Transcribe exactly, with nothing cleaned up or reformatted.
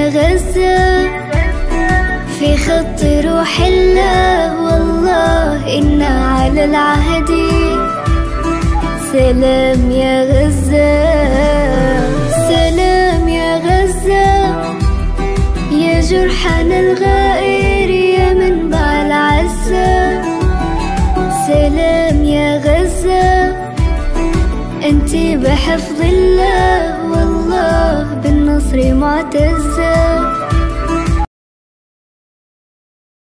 يا غزة في خط روح الله، والله إنا على العهد. سلام يا غزة، سلام يا غزة، يا جرحنا الغائر يا منبع العزة. سلام يا غزة، انتي بحفظ الله، والله بالنصر معتزة.